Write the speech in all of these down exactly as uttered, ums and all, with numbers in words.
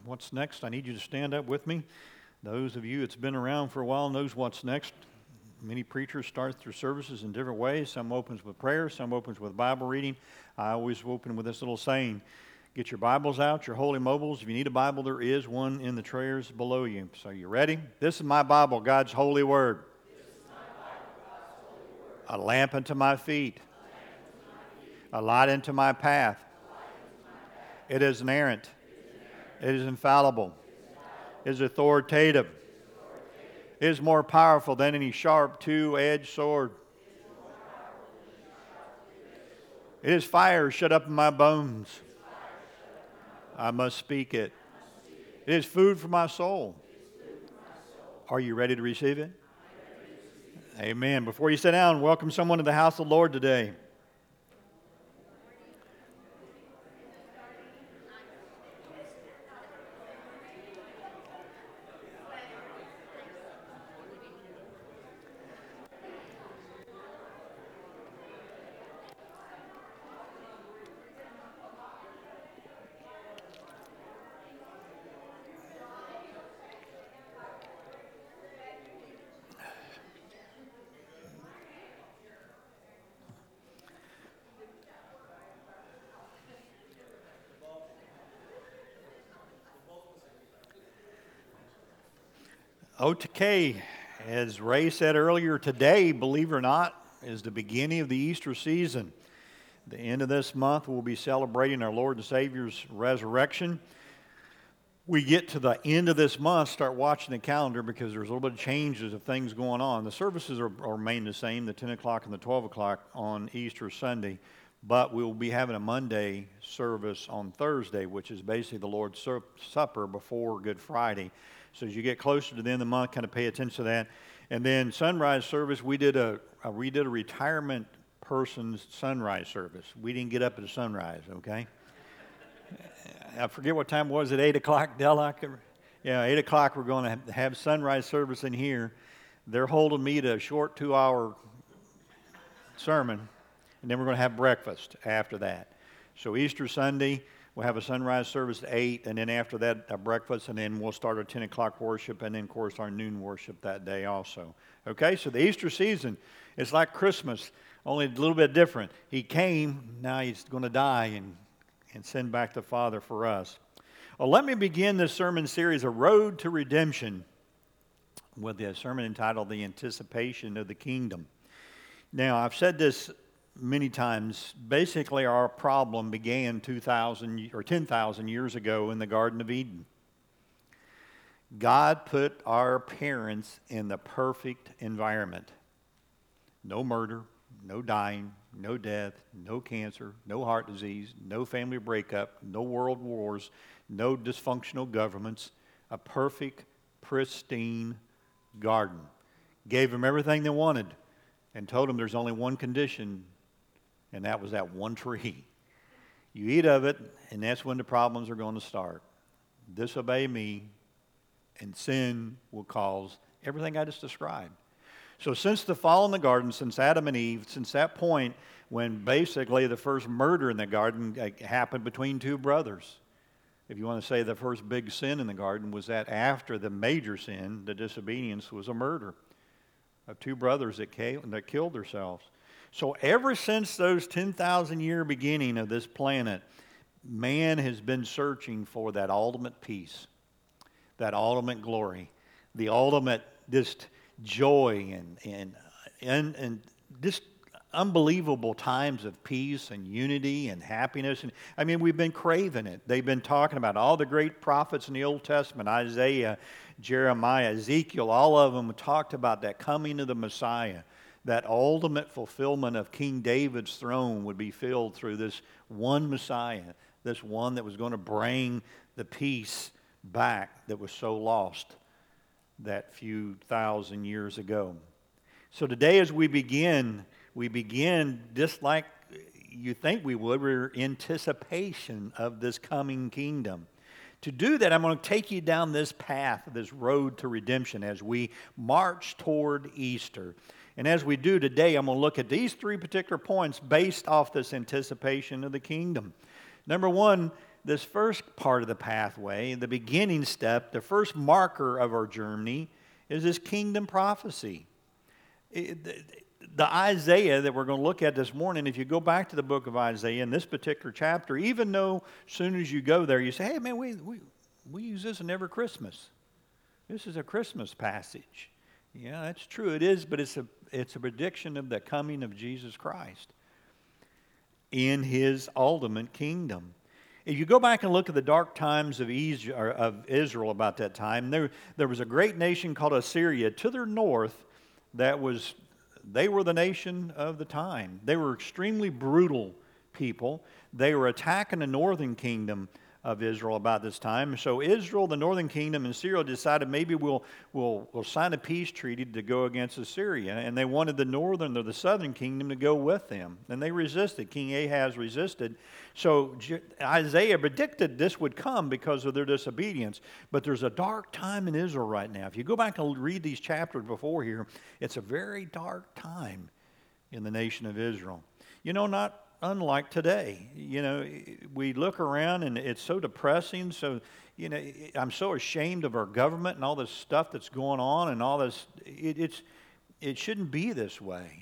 what's next, I need you to stand up with me. Those of you that's been around for a while knows what's next. Many preachers start their services in different ways. Some opens with prayer, some opens with Bible reading. I always open with this little saying, get your Bibles out, your holy mobiles. If you need a Bible, there is one in the trays below you. So you ready? This is my Bible, God's holy word. This is my Bible, God's holy word. A lamp unto my feet, a light unto my path. It is inerrant. It is infallible. It is authoritative. It is more powerful than any sharp two-edged sword. It is fire shut up in my bones. I must speak it. It is food for my soul. Are you ready to receive it? Amen. Before you sit down, welcome someone to the house of the Lord today. O T K, as Ray said earlier, today, believe it or not, is the beginning of the Easter season. The end of this month, we'll be celebrating our Lord and Savior's resurrection. We get to the end of this month, start watching the calendar because there's a little bit of changes of things going on. The services are, are remain the same, the ten o'clock and the twelve o'clock on Easter Sunday, but we'll be having a Monday service on Thursday, which is basically the Lord's Supper before Good Friday. So as you get closer to the end of the month, kind of pay attention to that. And then sunrise service, we did a, a we did a retirement person's sunrise service. We didn't get up at the sunrise, okay? I forget what time it was at eight o'clock, Dell. Yeah, eight o'clock we're going to have sunrise service in here. They're holding me to a short two-hour sermon, and then we're going to have breakfast after that. So Easter Sunday, we'll have a sunrise service at eight, and then after that, a breakfast, and then we'll start our ten o'clock worship, and then, of course, our noon worship that day also. Okay, so the Easter season is like Christmas, only a little bit different. He came, now he's going to die and, and send back the Father for us. Well, let me begin this sermon series, A Road to Redemption, with a sermon entitled The Anticipation of the Kingdom. Now, I've said this many times. Basically, our problem began two thousand or ten thousand years ago in the Garden of Eden. God put our parents in the perfect environment. No murder, no dying, no death, no cancer, no heart disease, no family breakup, no world wars, no dysfunctional governments. A perfect, pristine garden. Gave them everything they wanted and told them there's only one condition, and that was that one tree. You eat of it, and that's when the problems are going to start. Disobey me, and sin will cause everything I just described. So since the fall in the garden, since Adam and Eve, since that point when basically the first murder in the garden happened between two brothers. If you want to say the first big sin in the garden was that after the major sin, the disobedience, was a murder of two brothers that, came, that killed themselves. So ever since those ten thousand year beginning of this planet, man has been searching for that ultimate peace, that ultimate glory, the ultimate just joy and and and, and just unbelievable times of peace and unity and happiness. And I mean, we've been craving it. They've been talking about all the great prophets in the Old Testament, Isaiah, Jeremiah, Ezekiel, all of them talked about that coming of the Messiah. That ultimate fulfillment of King David's throne would be filled through this one Messiah, this one that was going to bring the peace back that was so lost that few thousand years ago. So today as we begin, we begin just like you think we would. We're in anticipation of this coming kingdom. To do that, I'm going to take you down this path, this road to redemption as we march toward Easter. And as we do today, I'm going to look at these three particular points based off this anticipation of the kingdom. Number one, this first part of the pathway, the beginning step, the first marker of our journey is this kingdom prophecy. It, the, the Isaiah that we're going to look at this morning, if you go back to the book of Isaiah in this particular chapter, even though as soon as you go there, you say, hey, man, we, we, we use this in every Christmas. This is a Christmas passage. Yeah, that's true. It is, but it's a, it's a prediction of the coming of Jesus Christ in his ultimate kingdom. If you go back and look at the dark times of Israel about that time, there, there was a great nation called Assyria to their north that was, they were the nation of the time. They were extremely brutal people. They were attacking the northern kingdom of Israel about this time. So Israel, the northern kingdom, and Syria decided maybe we'll, we'll, we'll sign a peace treaty to go against Assyria. And they wanted the northern or the southern kingdom to go with them. And they resisted. King Ahaz resisted. So Isaiah predicted this would come because of their disobedience. But there's a dark time in Israel right now. If you go back and read these chapters before here, it's a very dark time in the nation of Israel. You know, not unlike today. You know, we look around and it's so depressing. So, you know, I'm so ashamed of our government and all this stuff that's going on and all this. It, it's, it shouldn't be this way.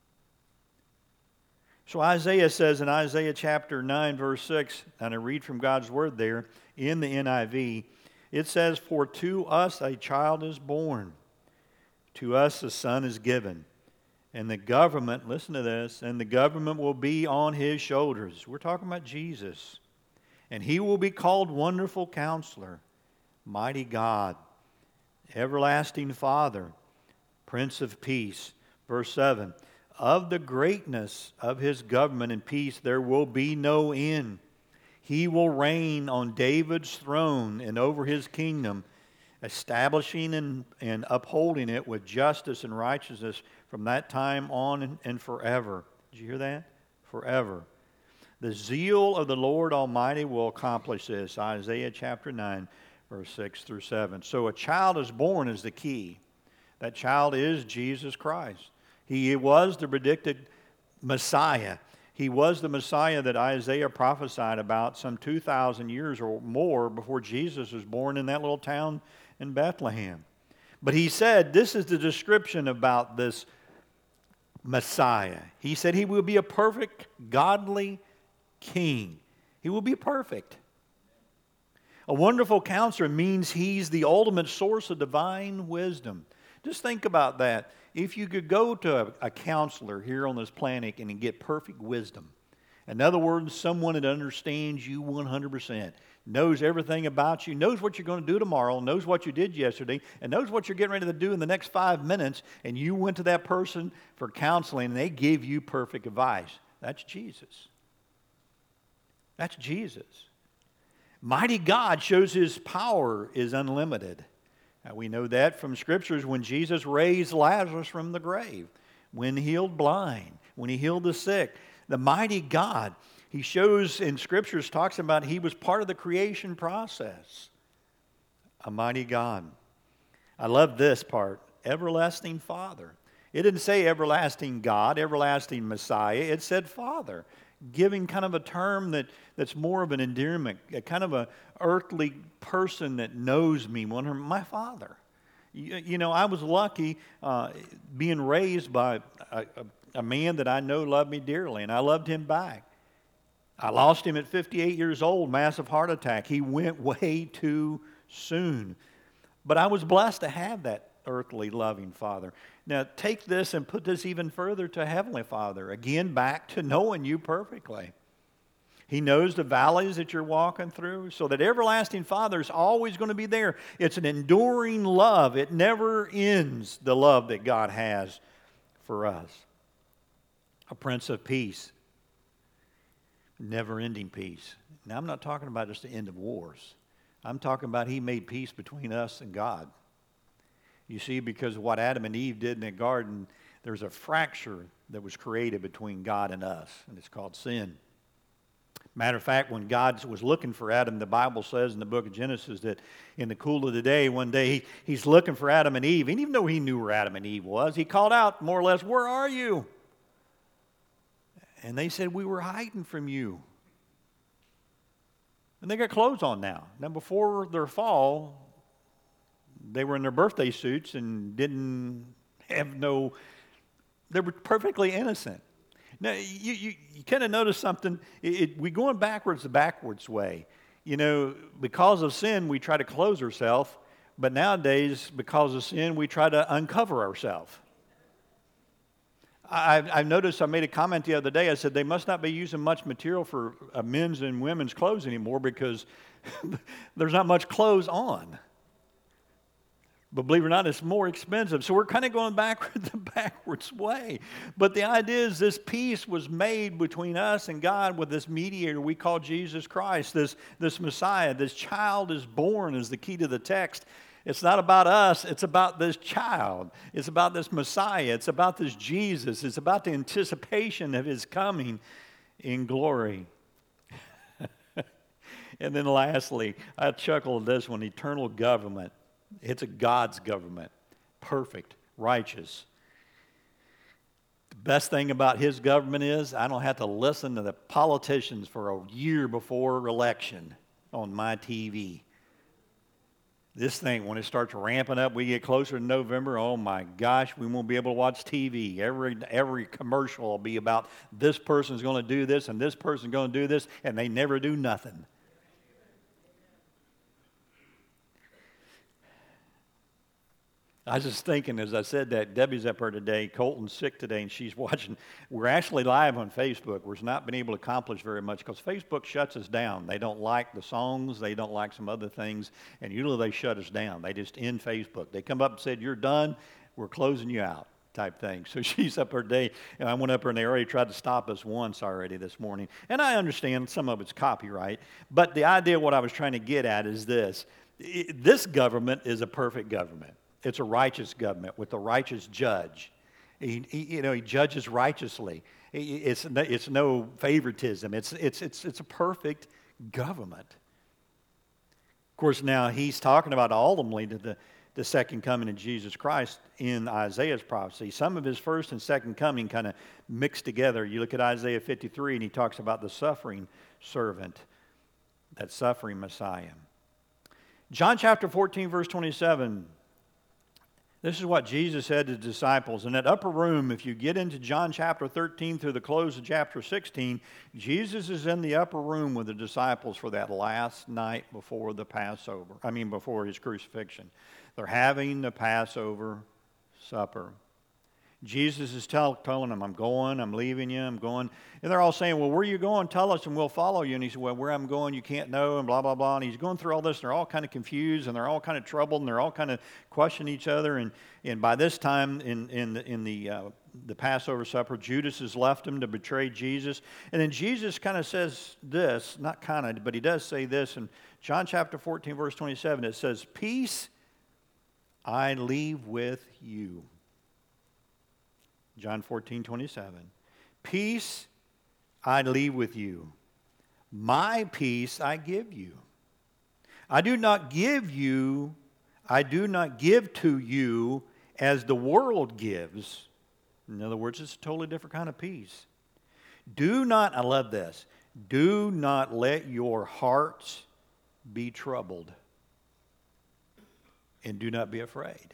So Isaiah says in Isaiah chapter nine, verse six, and I read from God's word there in the N I V, it says, "For to us a child is born, to us a son is given. And the government," listen to this, "and the government will be on his shoulders." We're talking about Jesus. "And he will be called Wonderful Counselor, Mighty God, Everlasting Father, Prince of Peace." Verse seven, "Of the greatness of his government and peace there will be no end. He will reign on David's throne and over his kingdom, establishing and, and upholding it with justice and righteousness from that time on and, and forever." Did you hear that? Forever. "The zeal of the Lord Almighty will accomplish this." Isaiah chapter nine, verse six through seven. So a child is born is the key. That child is Jesus Christ. He was the predicted Messiah. He was the Messiah that Isaiah prophesied about some two thousand years or more before Jesus was born in that little town in Bethlehem. But he said, this is the description about this Messiah. He said he will be a perfect, godly king. He will be perfect. A wonderful counselor means he's the ultimate source of divine wisdom. Just think about that. If you could go to a, a counselor here on this planet and get perfect wisdom, in other words, someone that understands you one hundred percent, knows everything about you, knows what you're going to do tomorrow, knows what you did yesterday, and knows what you're getting ready to do in the next five minutes, and you went to that person for counseling and they gave you perfect advice. That's Jesus. That's Jesus. Mighty God shows his power is unlimited. Now, we know that from scriptures when Jesus raised Lazarus from the grave, when he healed blind, when he healed the sick. The mighty God, he shows in scriptures, talks about he was part of the creation process. A mighty God. I love this part, everlasting Father. It didn't say everlasting God, everlasting Messiah. It said Father, giving kind of a term that, that's more of an endearment, a kind of a earthly person that knows me, one of my Father. You, you know, I was lucky uh, being raised by a, a, a man that I know loved me dearly, and I loved him back. I lost him at fifty-eight years old, massive heart attack. He went way too soon. But I was blessed to have that earthly loving Father. Now take this and put this even further to Heavenly Father. Again, back to knowing you perfectly. He knows the valleys that you're walking through, so that everlasting Father is always going to be there. It's an enduring love. It never ends, the love that God has for us. A Prince of Peace. Never-ending peace. Now, I'm not talking about just the end of wars. I'm talking about he made peace between us and God. You see, because of what Adam and Eve did in the garden, there's a fracture that was created between God and us, and it's called sin. Matter of fact, when God was looking for Adam, the Bible says in the book of Genesis that in the cool of the day, one day, he, he's looking for Adam and Eve. And even though he knew where Adam and Eve was, he called out more or less, "Where are you?" And they said, "We were hiding from you." And they got clothes on now. Now, before their fall, they were in their birthday suits and didn't have no, they were perfectly innocent. Now, you, you, you kind of notice something. It, it, we're going backwards the backwards way. You know, because of sin, we try to close ourselves. But nowadays, because of sin, we try to uncover ourselves. I've, I've noticed, I made a comment the other day. I said they must not be using much material for uh, men's and women's clothes anymore because there's not much clothes on. But believe it or not, it's more expensive. So we're kind of going backwards the backwards way. But the idea is this peace was made between us and God with this mediator we call Jesus Christ, this, this Messiah. This child is born is the key to the text. It's not about us. It's about this child. It's about this Messiah. It's about this Jesus. It's about the anticipation of his coming in glory. And then lastly, I chuckle at this one, eternal government. It's a God's government, perfect, righteous. The best thing about his government is I don't have to listen to the politicians for a year before election on my T V. This thing, when it starts ramping up, we get closer to November, oh my gosh, we won't be able to watch T V. Every, every commercial will be about this person's going to do this and this person's going to do this, and they never do nothing. I was just thinking as I said that, Debbie's up here today, Colton's sick today, and she's watching. We're actually live on Facebook. We've not been able to accomplish very much because Facebook shuts us down. They don't like the songs. They don't like some other things, and usually they shut us down. They just end Facebook. They come up and said, you're done. We're closing you out type thing. So she's up her day, and I went up her and they already tried to stop us once already this morning. And I understand some of it's copyright, but the idea what I was trying to get at is this. This government is a perfect government. It's a righteous government with a righteous judge. He, he, you know, he judges righteously. It's, it's no favoritism. It's, it's, it's, it's a perfect government. Of course, now he's talking about ultimately the, the second coming of Jesus Christ in Isaiah's prophecy. Some of his first and second coming kind of mixed together. You look at Isaiah fifty-three, and he talks about the suffering servant, that suffering Messiah. John chapter fourteen, verse twenty-seven. This is what Jesus said to the disciples. In that upper room, if you get into John chapter thirteen through the close of chapter sixteen, Jesus is in the upper room with the disciples for that last night before the Passover. I mean, before his crucifixion. They're having the Passover supper. Jesus is tell, telling them, I'm going, I'm leaving you, I'm going. And they're all saying, well, where are you going? Tell us and we'll follow you. And he said, well, where I'm going you can't know, and blah, blah, blah. And he's going through all this, and they're all kind of confused, and they're all kind of troubled, and they're all kind of questioning each other. And, and by this time in, in, the, in the, uh, the Passover supper, Judas has left him to betray Jesus. And then Jesus kind of says this, not kind of, but he does say this. In John chapter fourteen, verse twenty-seven, it says, peace I leave with you. John fourteen, twenty-seven. Peace I leave with you. My peace I give you. I do not give you, I do not give to you as the world gives. In other words, it's a totally different kind of peace. Do not, I love this, do not let your hearts be troubled. And do not be afraid.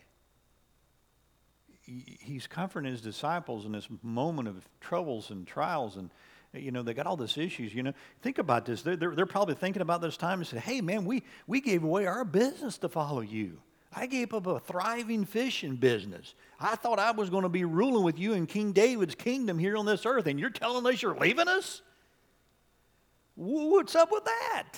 He's comforting his disciples in this moment of troubles and trials, and you know they got all these issues. You know, think about this. They're, they're, they're probably thinking about this time and say, "Hey, man, we we gave away our business to follow you. I gave up a thriving fishing business. I thought I was going to be ruling with you in King David's kingdom here on this earth, and you're telling us you're leaving us? What's up with that?"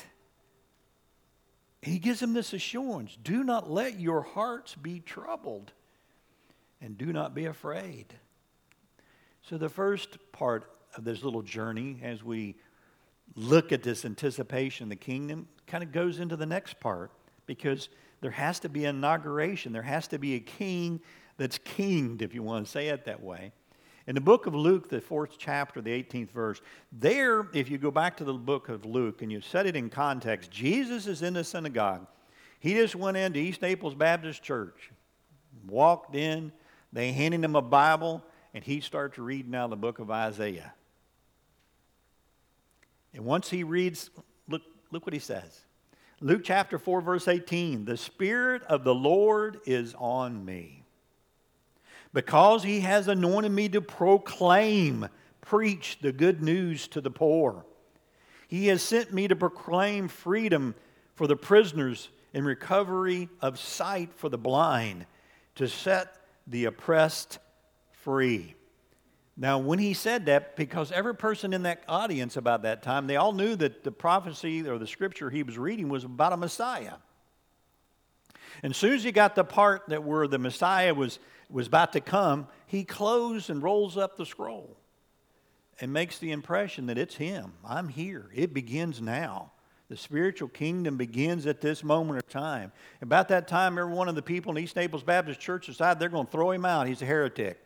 He gives them this assurance: do not let your hearts be troubled. And do not be afraid. So the first part of this little journey, as we look at this anticipation of the kingdom, kind of goes into the next part, because there has to be an inauguration. There has to be a king that's kinged, if you want to say it that way. In the book of Luke, the fourth chapter, the eighteenth verse, there, if you go back to the book of Luke and you set it in context, Jesus is in the synagogue. He just went into East Naples Baptist Church, walked in. They handed him a Bible, and he starts reading out the book of Isaiah. And once he reads, look, look what he says. Luke chapter four, verse eighteen. The Spirit of the Lord is on me, because he has anointed me to proclaim, preach the good news to the poor. He has sent me to proclaim freedom for the prisoners and recovery of sight for the blind, to set the oppressed free. Now, when he said that, because every person in that audience about that time, they all knew that the prophecy or the scripture he was reading was about a Messiah. And as soon as he got the part that where the Messiah was, was about to come, he closed and rolls up the scroll and makes the impression that it's him. I'm here. It begins now. The spiritual kingdom begins at this moment of time. About that time, every one of the people in East Naples Baptist Church decided they're going to throw him out. He's a heretic.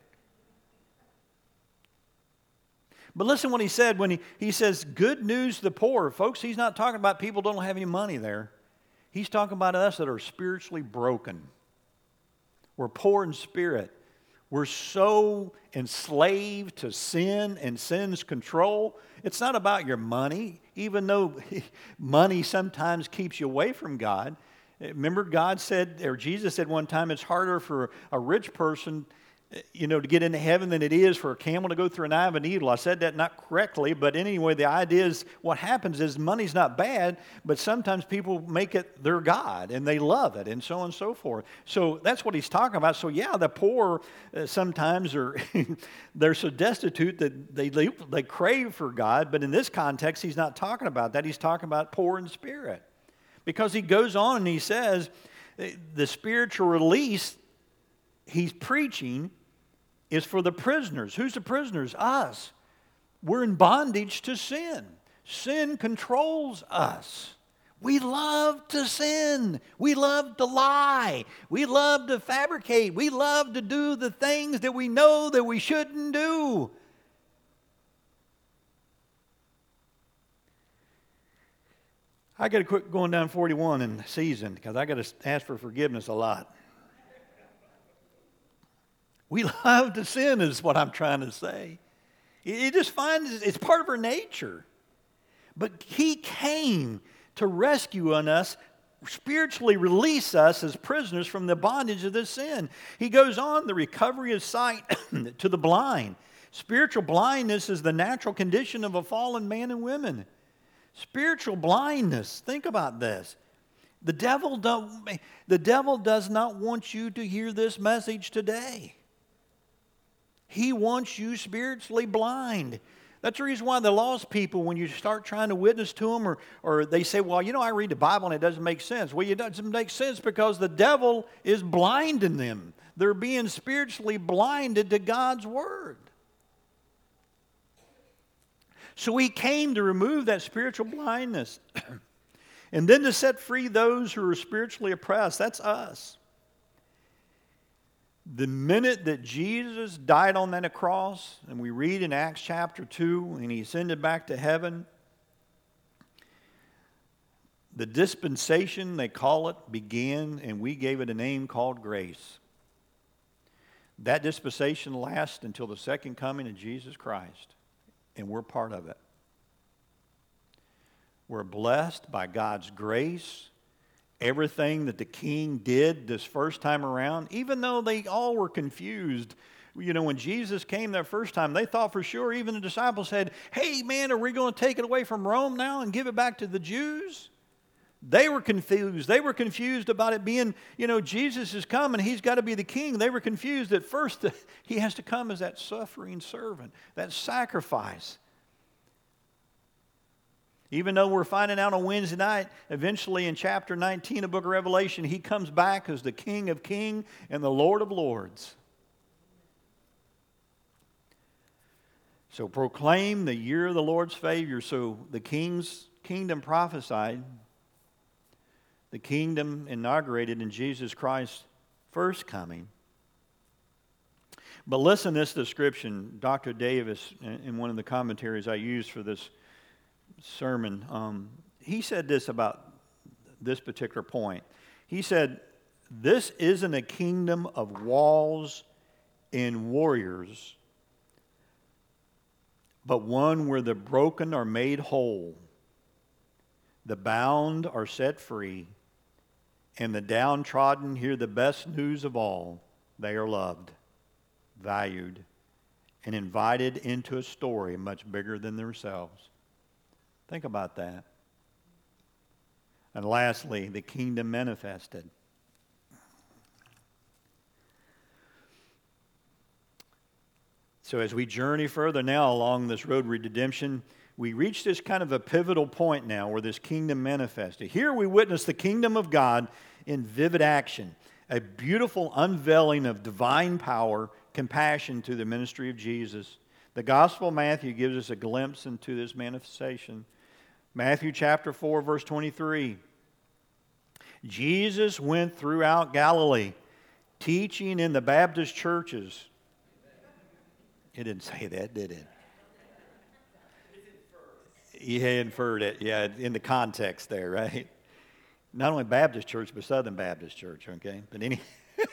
But listen what he said when he, he says, good news to the poor. Folks, he's not talking about people who don't have any money there. He's talking about us that are spiritually broken. We're poor in spirit. We're so enslaved to sin and sin's control. It's not about your money, even though money sometimes keeps you away from God. Remember, God said, or Jesus said one time, it's harder for a rich person, you know, to get into heaven than it is for a camel to go through an eye of a needle. I said that not correctly, but anyway, the idea is what happens is money's not bad, but sometimes people make it their God, and they love it, and so on and so forth. So that's what he's talking about. So yeah, the poor uh, sometimes are, they're so destitute that they, they, they crave for God, but in this context, he's not talking about that. He's talking about poor in spirit. Because he goes on and he says, the spiritual release he's preaching is for the prisoners. Who's the prisoners? Us. We're in bondage to sin. Sin controls us. We love to sin. We love to lie. We love to fabricate. We love to do the things that we know that we shouldn't do. I got to quit going down forty-one in the season because I got to ask for forgiveness a lot. We love to sin is what I'm trying to say. You just find it's part of our nature. But he came to rescue on us, spiritually release us as prisoners from the bondage of this sin. He goes on, the recovery of sight to the blind. Spiritual blindness is the natural condition of a fallen man and women. Spiritual blindness, think about this. The devil, don't, the devil does not want you to hear this message today. He wants you spiritually blind. That's the reason why the lost people, when you start trying to witness to them, or, or they say, well, you know, I read the Bible and it doesn't make sense. Well, it doesn't make sense because the devil is blinding them. They're being spiritually blinded to God's Word. So he came to remove that spiritual blindness. And then to set free those who are spiritually oppressed. That's us. The minute that Jesus died on that cross, and we read in Acts chapter two, and he ascended back to heaven, the dispensation, they call it, began, and we gave it a name called grace. That dispensation lasts until the second coming of Jesus Christ, and we're part of it. We're blessed by God's grace. Everything that the king did this first time around, even though they all were confused. You know, when Jesus came that first time, they thought for sure, even the disciples said, hey, man, are we going to take it away from Rome now and give it back to the Jews? They were confused. They were confused about it being, you know, Jesus is coming. He's got to be the king. They were confused at first. He has to come as that suffering servant, that sacrifice. Even though we're finding out on Wednesday night, eventually in chapter nineteen of the book of Revelation, he comes back as the King of Kings and the Lord of Lords. So proclaim the year of the Lord's favor. So the king's kingdom prophesied, the kingdom inaugurated in Jesus Christ's first coming. But listen to this description, Doctor Davis, in one of the commentaries I used for this sermon, um, he said this about this particular point. He said, this isn't a kingdom of walls and warriors, but one where the broken are made whole, The bound are set free, and the downtrodden hear the best news of all. They are loved, valued, and invited into a story much bigger than themselves. Think about that. And lastly, the kingdom manifested. So as we journey further now along this road to redemption, we reach this kind of a pivotal point now where this kingdom manifested. Here we witness the kingdom of God in vivid action, a beautiful unveiling of divine power, compassion through the ministry of Jesus. The Gospel of Matthew gives us a glimpse into this manifestation. Matthew chapter four, verse twenty-three. Jesus went throughout Galilee, teaching in the Baptist churches. It didn't say that, did it? He inferred it, yeah, in the context there, right? Not only Baptist church, but Southern Baptist church, okay? But any,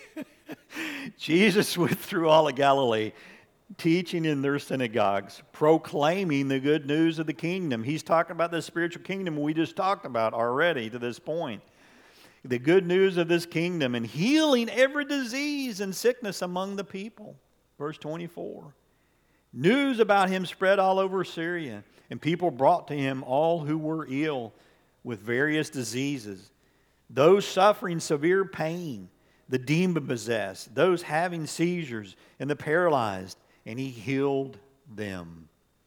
Jesus went through all of Galilee, teaching in their synagogues, proclaiming the good news of the kingdom. He's talking about the spiritual kingdom we just talked about already to this point. The good news of this kingdom and healing every disease and sickness among the people. Verse twenty-four. News about him spread all over Syria, and people brought to him all who were ill with various diseases, those suffering severe pain, the demon-possessed, those having seizures, and the paralyzed, and he healed them.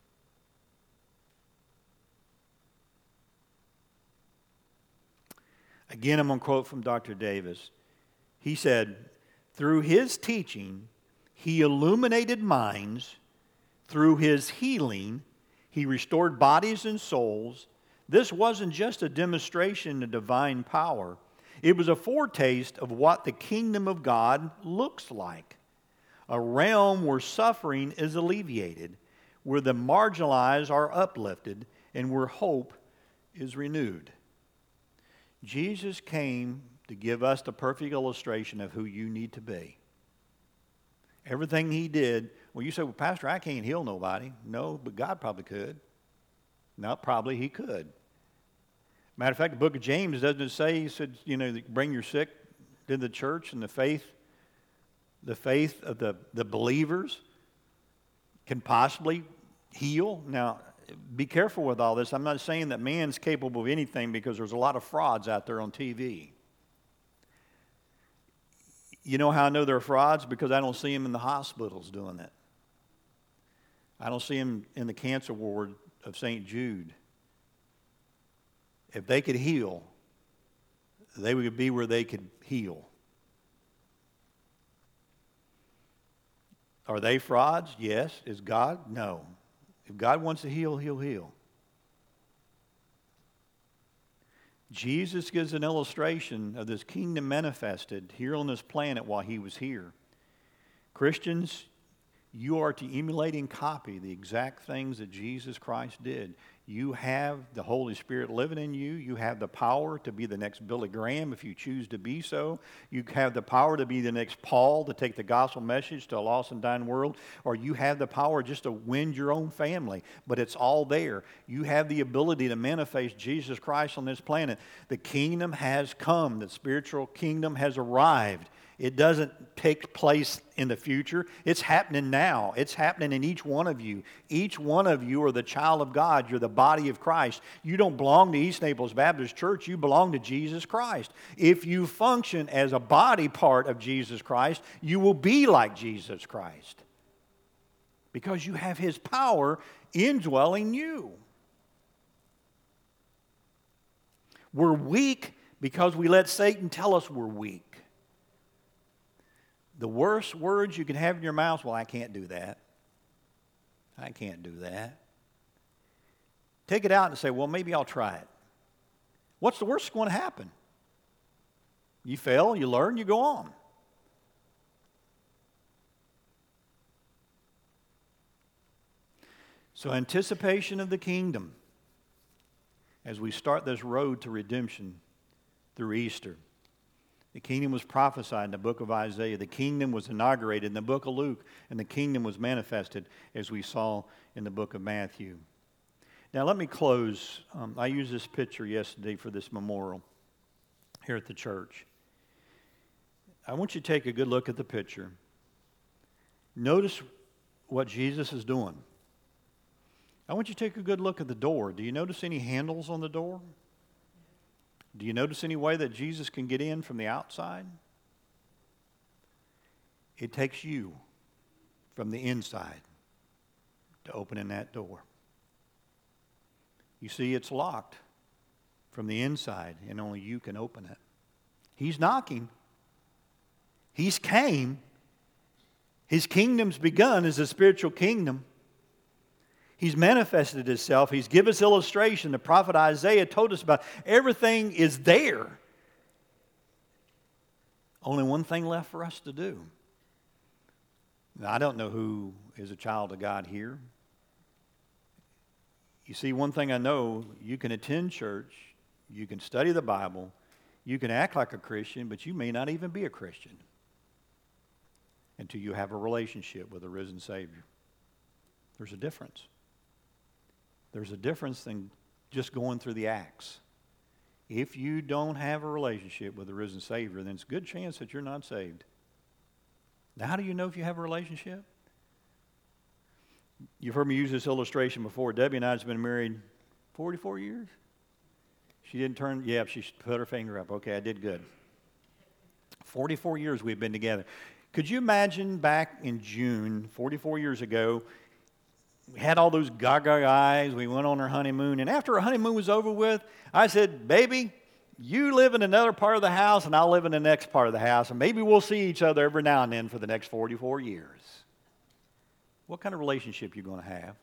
Again, I'm going to quote from Doctor Davis. He said, through his teaching, he illuminated minds. Through his healing, he restored bodies and souls. This wasn't just a demonstration of divine power. It was a foretaste of what the kingdom of God looks like. A realm where suffering is alleviated, where the marginalized are uplifted, and where hope is renewed. Jesus came to give us the perfect illustration of who you need to be. Everything he did, well, you say, well, Pastor, I can't heal nobody. No, but God probably could. No, probably he could. Matter of fact, the book of James, doesn't it say, he said, you know, bring your sick to the church, and the faith, the faith of the, the believers can possibly heal. Now, be careful with all this. I'm not saying that man's capable of anything, because there's a lot of frauds out there on T V. You know how I know they're frauds? Because I don't see them in the hospitals doing that. I don't see them in the cancer ward of Saint Jude. If they could heal, they would be where they could heal. Are they frauds? Yes. Is God? No. If God wants to heal, he'll heal. Jesus gives an illustration of this kingdom manifested here on this planet while he was here. Christians, you are to emulate and copy the exact things that Jesus Christ did. You have the Holy Spirit living in you. You have the power to be the next Billy Graham if you choose to be so. You have the power to be the next Paul to take the gospel message to a lost and dying world. Or you have the power just to win your own family. But it's all there. You have the ability to manifest Jesus Christ on this planet. The kingdom has come. The spiritual kingdom has arrived. It doesn't take place in the future. It's happening now. It's happening in each one of you. Each one of you are the child of God. You're the body of Christ. You don't belong to East Naples Baptist Church. You belong to Jesus Christ. If you function as a body part of Jesus Christ, you will be like Jesus Christ, because you have his power indwelling you. We're weak because we let Satan tell us we're weak. The worst words you can have in your mouth, well, I can't do that. I can't do that. Take it out and say, well, maybe I'll try it. What's the worst that's going to happen? You fail, you learn, you go on. So anticipation of the kingdom as we start this road to redemption through Easter. The kingdom was prophesied in the book of Isaiah. The kingdom was inaugurated in the book of Luke. And the kingdom was manifested, as we saw in the book of Matthew. Now let me close. Um, I used this picture yesterday for this memorial here at the church. I want you to take a good look at the picture. Notice what Jesus is doing. I want you to take a good look at the door. Do you notice any handles on the door? Do you notice any way that Jesus can get in from the outside? It takes you from the inside to opening that door. You see, it's locked from the inside, and only you can open it. He's knocking. He's came. His kingdom's begun as a spiritual kingdom. He's manifested himself. He's given us illustration. The prophet Isaiah told us about everything is there. Only one thing left for us to do. Now, I don't know who is a child of God here. You see, one thing I know, you can attend church, you can study the Bible, you can act like a Christian, but you may not even be a Christian until you have a relationship with a risen Savior. There's a difference. There's a difference than just going through the acts. If you don't have a relationship with the risen Savior, then it's a good chance that you're not saved. Now, how do you know if you have a relationship? You've heard me use this illustration before. Debbie and I have been married forty-four years. She didn't turn, yeah, she put her finger up. Okay, I did good. forty-four years we've been together. Could you imagine back in June, forty-four years ago, we had all those gaga eyes, we went on our honeymoon, and after our honeymoon was over with, I said, baby, you live in another part of the house, and I'll live in the next part of the house, and maybe we'll see each other every now and then for the next forty-four years. What kind of relationship are you going to have?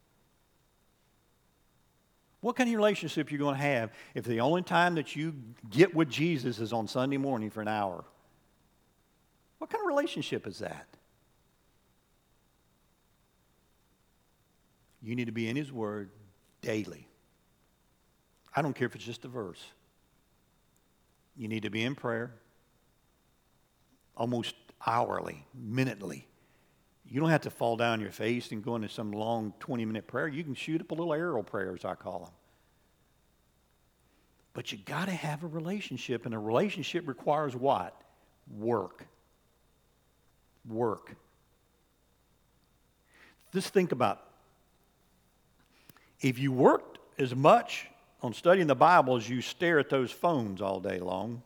What kind of relationship are you going to have if the only time that you get with Jesus is on Sunday morning for an hour? What kind of relationship is that? You need to be in His Word daily. I don't care if it's just a verse. You need to be in prayer almost hourly, minutely. You don't have to fall down on your face and go into some long twenty-minute prayer. You can shoot up a little arrow prayer, as I call them. But you got to have a relationship, and a relationship requires what? Work. Work. Just think about it. If you worked as much on studying the Bible as you stare at those phones all day long,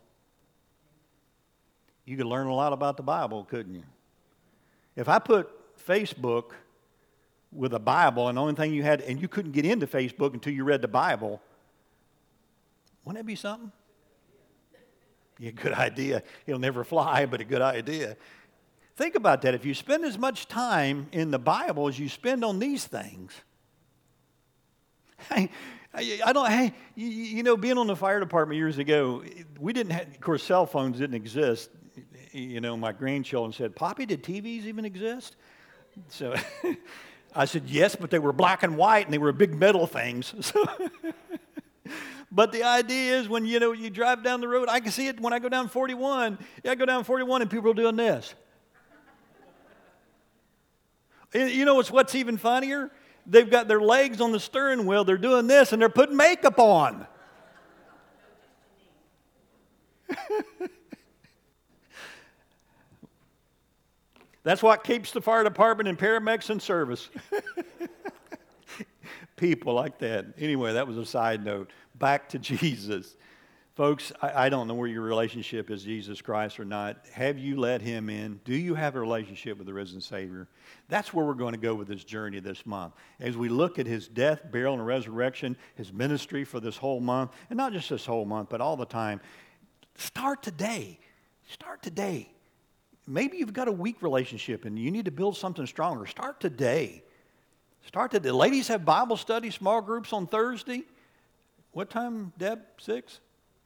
you could learn a lot about the Bible, couldn't you? If I put Facebook with a Bible and the only thing you had, and you couldn't get into Facebook until you read the Bible, wouldn't that be something? Yeah, good idea. It'll never fly, but a good idea. Think about that. If you spend as much time in the Bible as you spend on these things, I, I don't, hey, you, you know, being on the fire department years ago, we didn't have, of course, cell phones didn't exist. You know, my grandchildren said, Poppy, did T Vs even exist? So I said, yes, but they were black and white and they were big metal things. So but the idea is when, you know, you drive down the road, I can see it when I go down forty-one. Yeah, I go down forty-one and people are doing this. You know what's, what's even funnier? They've got their legs on the steering wheel, they're doing this, and they're putting makeup on. That's what keeps the fire department and paramedics in service. People like that. Anyway, that was a side note. Back to Jesus. Folks, I, I don't know where your relationship is, Jesus Christ or not. Have you let Him in? Do you have a relationship with the risen Savior? That's where we're going to go with this journey this month. As we look at His death, burial, and resurrection, His ministry for this whole month, and not just this whole month, but all the time, start today. Start today. Maybe you've got a weak relationship and you need to build something stronger. Start today. Start today. Ladies have Bible study, small groups on Thursday. What time, Deb? Six?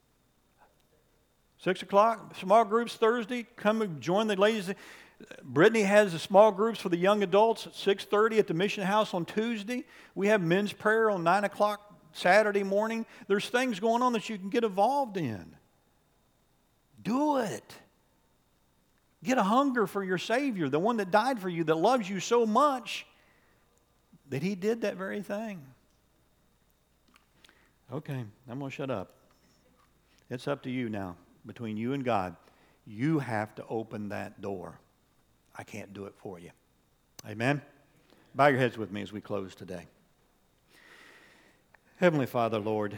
Six o'clock? Small groups Thursday. Come and join the ladies. Brittany has the small groups for the young adults at six thirty at the Mission House on Tuesday. We have men's prayer on nine o'clock Saturday morning. There's things going on that you can get involved in. Do it. Get a hunger for your Savior, the one that died for you, that loves you so much that He did that very thing. Okay, I'm going to shut up. It's up to you now, between you and God. You have to open that door. I can't do it for you. Amen? Bow your heads with me as we close today. Heavenly Father, Lord,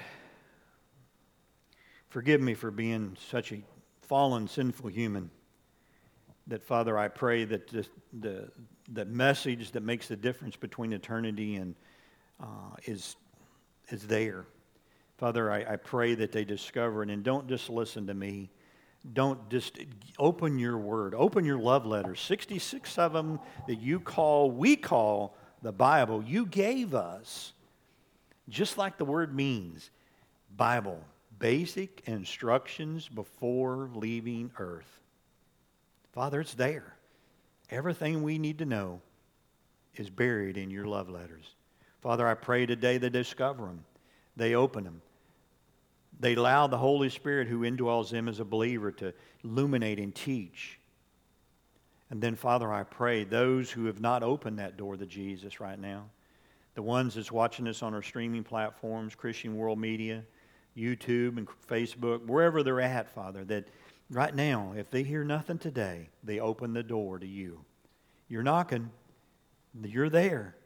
forgive me for being such a fallen, sinful human. That, Father, I pray that the, the, the message that makes the difference between eternity and uh, is, is there. Father, I, I pray that they discover it, and don't just listen to me. Don't just open your word. Open your love letters. sixty-six of them that you call, we call the Bible. You gave us, just like the word means, Bible, basic instructions before leaving earth. Father, it's there. Everything we need to know is buried in your love letters. Father, I pray today they discover them. They open them. They allow the Holy Spirit who indwells them as a believer to illuminate and teach. And then, Father, I pray those who have not opened that door to Jesus right now, the ones that's watching us on our streaming platforms, Christian World Media, YouTube and Facebook, wherever they're at, Father, that right now, if they hear nothing today, they open the door to you. You're knocking. You're there.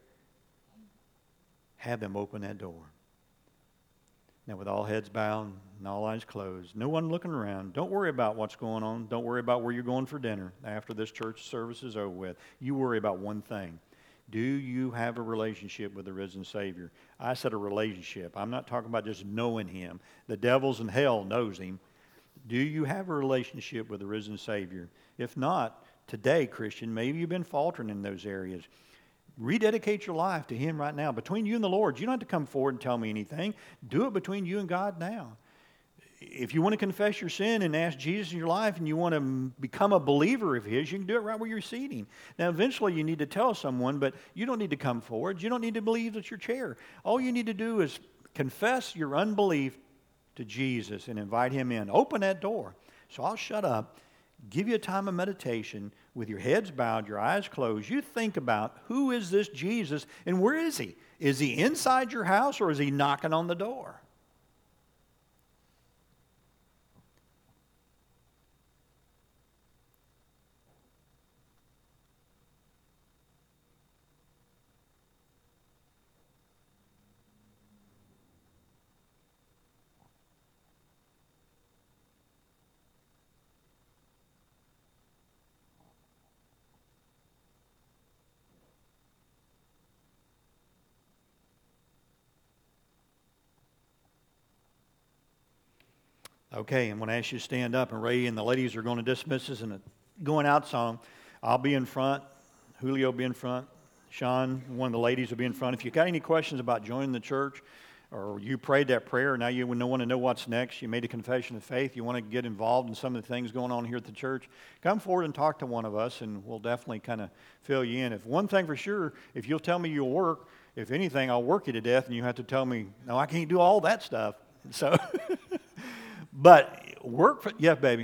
Have them open that door. Now, with all heads bowed and all eyes closed, no one looking around, don't worry about what's going on. Don't worry about where you're going for dinner after this church service is over with. You worry about one thing. Do you have a relationship with the risen Savior? I said a relationship. I'm not talking about just knowing Him. The devil's in hell knows Him. Do you have a relationship with the risen Savior? If not, today, Christian, maybe you've been faltering in those areas. Rededicate your life to Him right now. Between you and the Lord, you don't have to come forward and tell me anything. Do it between you and God now. If you want to confess your sin and ask Jesus in your life and you want to become a believer of His, you can do it right where you're seating. Now, eventually you need to tell someone, but you don't need to come forward. You don't need to believe at your chair. All you need to do is confess your unbelief to Jesus and invite Him in. Open that door. So I'll shut up, give you a time of meditation with your heads bowed, your eyes closed. You think about, who is this Jesus and where is He? Is He inside your house or is He knocking on the door? Okay, I'm going to ask you to stand up, and Ray and the ladies are going to dismiss us in a going out song. I'll be in front. Julio will be in front. Sean, one of the ladies, will be in front. If you've got any questions about joining the church, or you prayed that prayer, now you want to know what's next, you made a confession of faith, you want to get involved in some of the things going on here at the church, come forward and talk to one of us, and we'll definitely kind of fill you in. If one thing for sure, if you'll tell me you'll work, if anything, I'll work you to death, and you have to tell me, no, I can't do all that stuff. So... But work for, yeah, baby.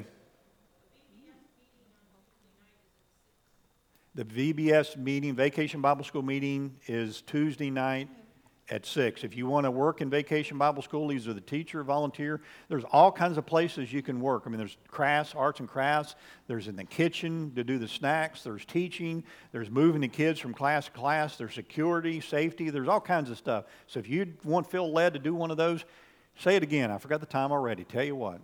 The V B S meeting, Vacation Bible School meeting, is Tuesday night at six. If you want to work in Vacation Bible School, either the teacher or volunteer, there's all kinds of places you can work. I mean, there's crafts, arts and crafts. There's in the kitchen to do the snacks. There's teaching. There's moving the kids from class to class. There's security, safety. There's all kinds of stuff. So if you want feel led to do one of those, say it again. I forgot the time already. Tell you what.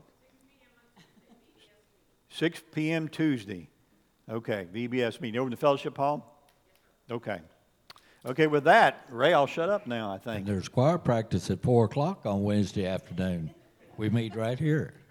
six p.m. Tuesday. Okay, V B S meeting. Over in the fellowship hall? Okay. Okay, with that, Ray, I'll shut up now, I think. And there's choir practice at four o'clock on Wednesday afternoon. We meet right here.